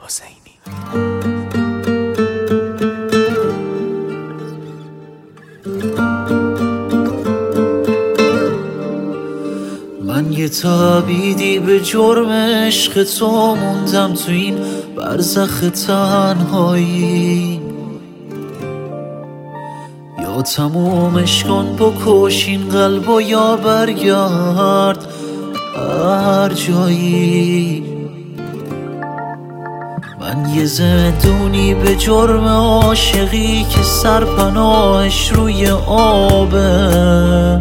حسینی. من یه تابیدی به جرم عشق تو موندم تو این برزخ تنهایی. یا تمومش کن بکش این قلب و یا برگرد هر جایی. من یه زندونی به جرم عاشقی که سرپناهش روی آبه.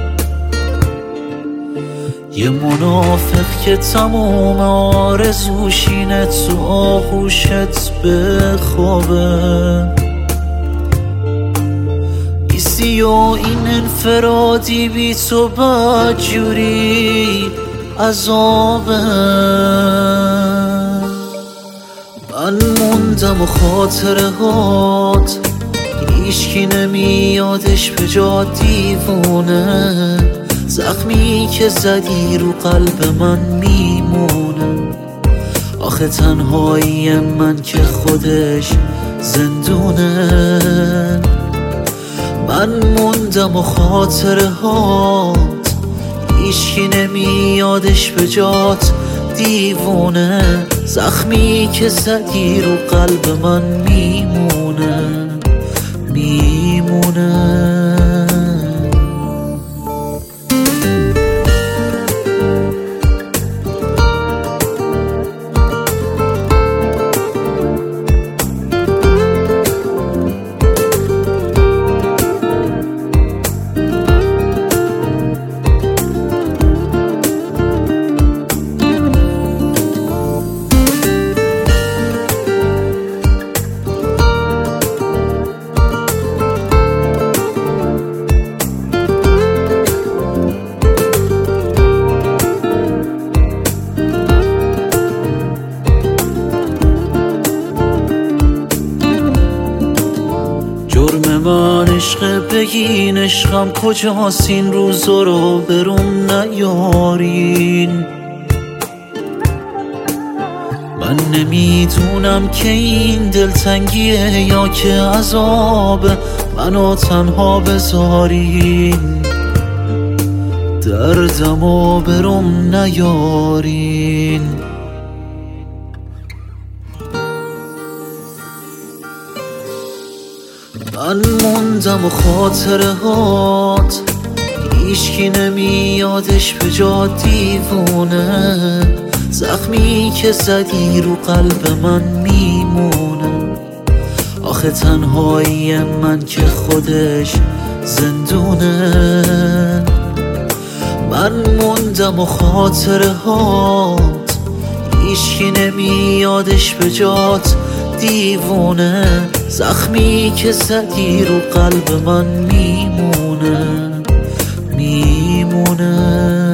یه منافق که تموم آرزوش اینه تو آغوشت بخوابه. ایستی و این انفرادی بی تو بدجوری عذابه. من موندم و خاطره هات هیچکی نمیادش به جا دیوونه. زخمی که زدی رو قلب من میمونه. آخه تنهایی من که خودش زندونه. من موندم و خاطره هات هیچکی نمیادش به جات دیوونه. زخمی که زدی رو قلب من میمونه میمونه. جرم من عشق بگین عشقم کجاست این روزا رو برون نیارین. من نمیدونم که این دلتنگیه یا که عذاب منو تنها بذارین. دردمو برون نیارین. من موندم و خاطره هات هیچکی نمیادش به جا دیوونه. زخمی که زدی رو قلب من میمونه. آخه تنهایی من که خودش زندونه. من موندم و خاطره هات هیچکی نمیادش به جات دیوونه. زخمی که زدی رو قلب من میمونه میمونه.